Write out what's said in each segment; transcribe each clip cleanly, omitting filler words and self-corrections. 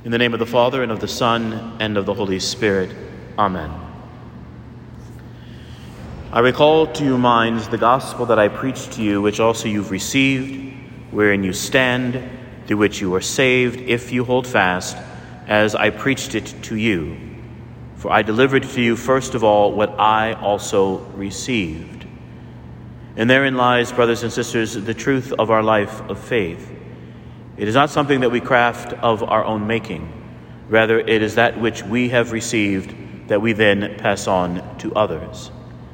In the name of the Father, and of the Son, and of the Holy Spirit. Amen. I recall to your minds the gospel that I preached to you, which also you've received, wherein you stand, through which you are saved, if you hold fast, as I preached it to you. For I delivered to you first of all what I also received. And therein lies, brothers and sisters, the truth of our life of faith. It is not something that we craft of our own making. Rather, it is that which we have received that we then pass on to others.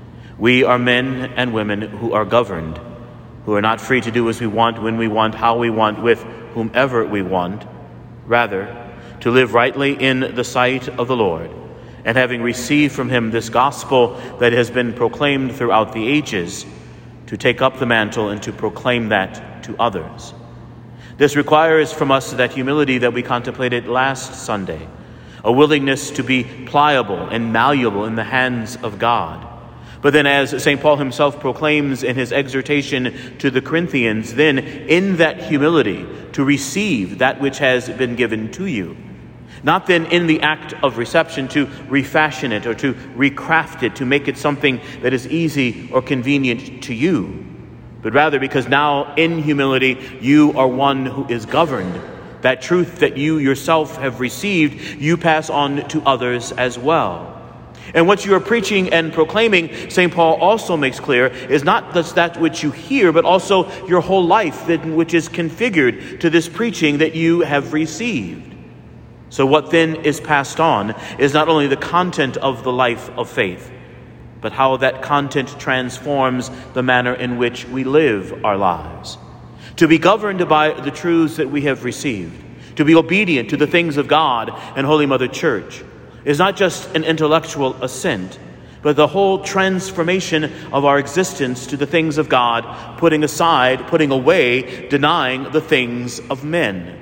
We are men and women who are governed, who are not free to do as we want, when we want, how we want, with whomever we want. Rather, to live rightly in the sight of the Lord, and having received from him this gospel that has been proclaimed throughout the ages, to take up the mantle and to proclaim that to others. This requires from us that humility that we contemplated last Sunday, a willingness to be pliable and malleable in the hands of God. But then, as St. Paul himself proclaims in his exhortation to the Corinthians, then in that humility to receive that which has been given to you. Not then in the act of reception to refashion it or to recraft it, to make it something that is easy or convenient to you, but rather because now in humility you are one who is governed. That truth that you yourself have received, you pass on to others as well. And what you are preaching and proclaiming, St. Paul also makes clear, is not just that which you hear, but also your whole life, which is configured to this preaching that you have received. So what then is passed on is not only the content of the life of faith, but how that content transforms the manner in which we live our lives. To be governed by the truths that we have received, to be obedient to the things of God and Holy Mother Church, is not just an intellectual assent, but the whole transformation of our existence to the things of God, putting aside, putting away, denying the things of men.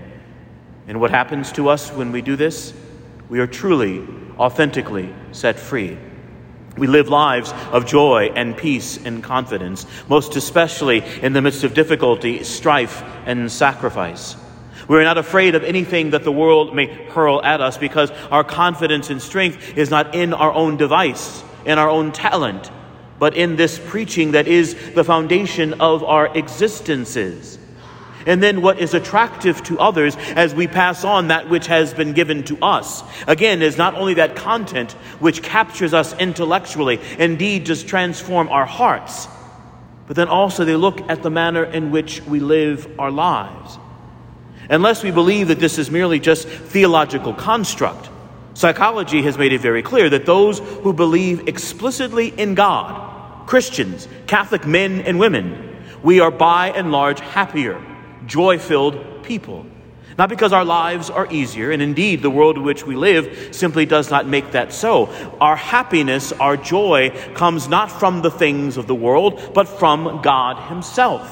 And what happens to us when we do this? We are truly, authentically set free. We live lives of joy and peace and confidence, most especially in the midst of difficulty, strife, and sacrifice. We're not afraid of anything that the world may hurl at us, because our confidence and strength is not in our own device, in our own talent, but in this preaching that is the foundation of our existences. And then what is attractive to others as we pass on that which has been given to us, again, is not only that content which captures us intellectually, indeed does transform our hearts, but then also they look at the manner in which we live our lives. Unless we believe that this is merely just theological construct, psychology has made it very clear that those who believe explicitly in God, Christians, Catholic men and women, we are by and large happier, joy-filled people. Not because our lives are easier, and indeed the world in which we live simply does not make that so. Our happiness, our joy, comes not from the things of the world, but from God himself.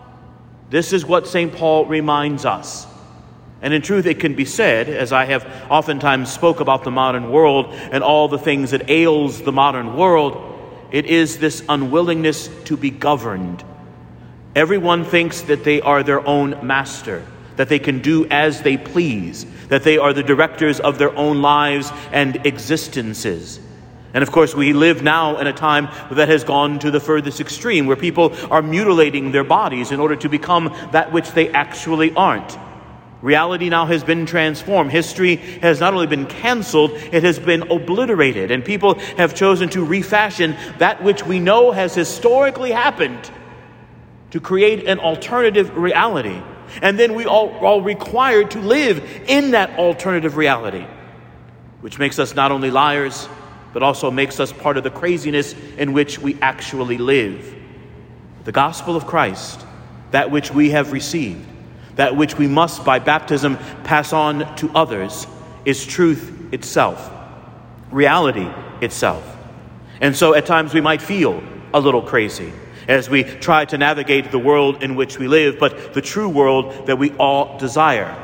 This is what St. Paul reminds us. And in truth, it can be said, as I have oftentimes spoke about the modern world and all the things that ails the modern world, it is this unwillingness to be governed. Everyone thinks that they are their own master, that they can do as they please, that they are the directors of their own lives and existences. And of course, we live now in a time that has gone to the furthest extreme, where people are mutilating their bodies in order to become that which they actually aren't. Reality now has been transformed. History has not only been canceled, it has been obliterated. And people have chosen to refashion that which we know has historically happened to create an alternative reality. And then we all required to live in that alternative reality, which makes us not only liars, but also makes us part of the craziness in which we actually live. The gospel of Christ, that which we have received, that which we must by baptism pass on to others, is truth itself, reality itself. And so at times we might feel a little crazy as we try to navigate the world in which we live, but the true world that we all desire.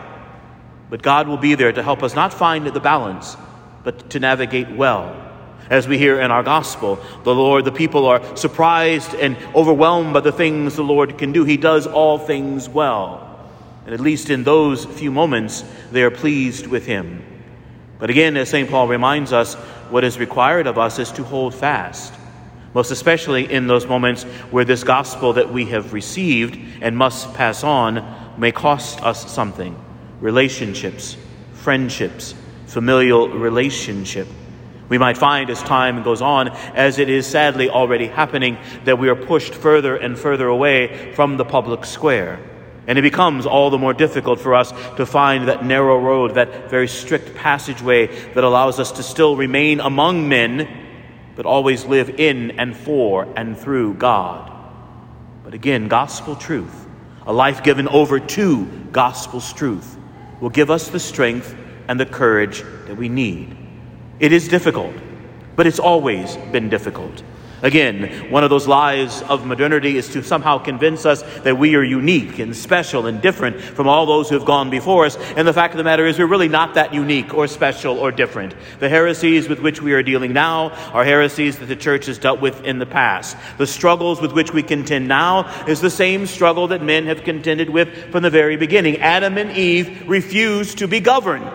But God will be there to help us not find the balance, but to navigate well. As we hear in our gospel, the people are surprised and overwhelmed by the things the Lord can do. He does all things well. And at least in those few moments, they are pleased with him. But again, as St. Paul reminds us, what is required of us is to hold fast, most especially in those moments where this gospel that we have received and must pass on may cost us something: relationships, friendships, familial relationship. We might find as time goes on, as it is sadly already happening, that we are pushed further and further away from the public square. And it becomes all the more difficult for us to find that narrow road, that very strict passageway that allows us to still remain among men, but always live in and for and through God. But again, gospel truth, a life given over to gospel's truth, will give us the strength and the courage that we need. It is difficult, but it's always been difficult. Again, one of those lies of modernity is to somehow convince us that we are unique and special and different from all those who have gone before us. And the fact of the matter is, we're really not that unique or special or different. The heresies with which we are dealing now are heresies that the church has dealt with in the past. The struggles with which we contend now is the same struggle that men have contended with from the very beginning. Adam and Eve refused to be governed.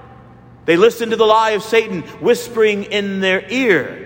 They listened to the lie of Satan whispering in their ear.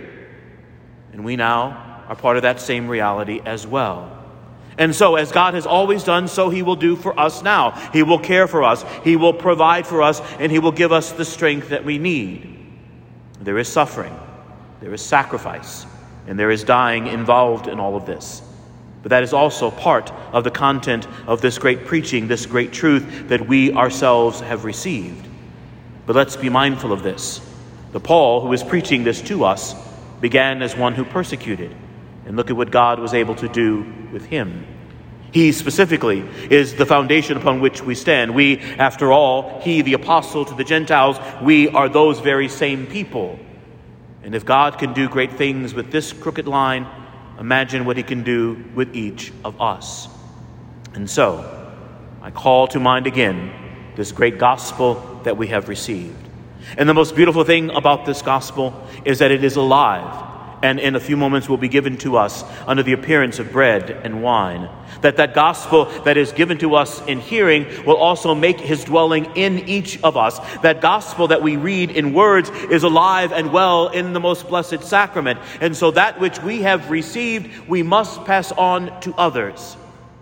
And we now are part of that same reality as well. And so, as God has always done, so he will do for us now. He will care for us, he will provide for us, and he will give us the strength that we need. There is suffering, there is sacrifice, and there is dying involved in all of this. But that is also part of the content of this great preaching, this great truth that we ourselves have received. But let's be mindful of this. The Paul who is preaching this to us began as one who persecuted. And look at what God was able to do with him. He specifically is the foundation upon which we stand. We, after all, he, the apostle to the Gentiles, we are those very same people. And if God can do great things with this crooked line, imagine what he can do with each of us. And so, I call to mind again this great gospel that we have received. And the most beautiful thing about this gospel is that it is alive, and in a few moments will be given to us under the appearance of bread and wine. That gospel that is given to us in hearing will also make his dwelling in each of us. That gospel that we read in words is alive and well in the most blessed sacrament. And so that which we have received, we must pass on to others.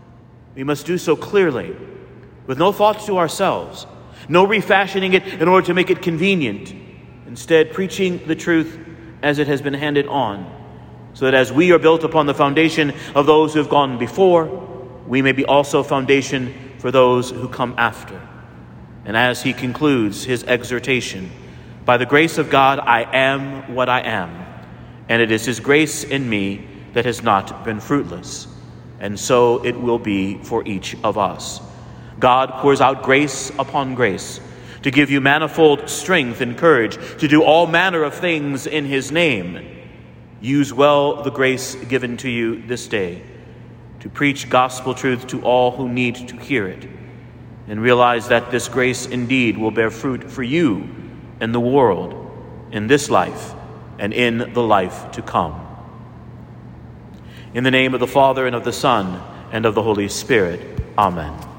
We must do so clearly, with no thoughts to ourselves, no refashioning it in order to make it convenient. Instead, preaching the truth as it has been handed on, so that as we are built upon the foundation of those who have gone before, we may be also foundation for those who come after. And as he concludes his exhortation, by the grace of God, I am what I am, and it is his grace in me that has not been fruitless. And so it will be for each of us. God pours out grace upon grace to give you manifold strength and courage to do all manner of things in his name. Use well the grace given to you this day to preach gospel truth to all who need to hear it, and realize that this grace indeed will bear fruit for you and the world in this life and in the life to come. In the name of the Father, and of the Son, and of the Holy Spirit. Amen.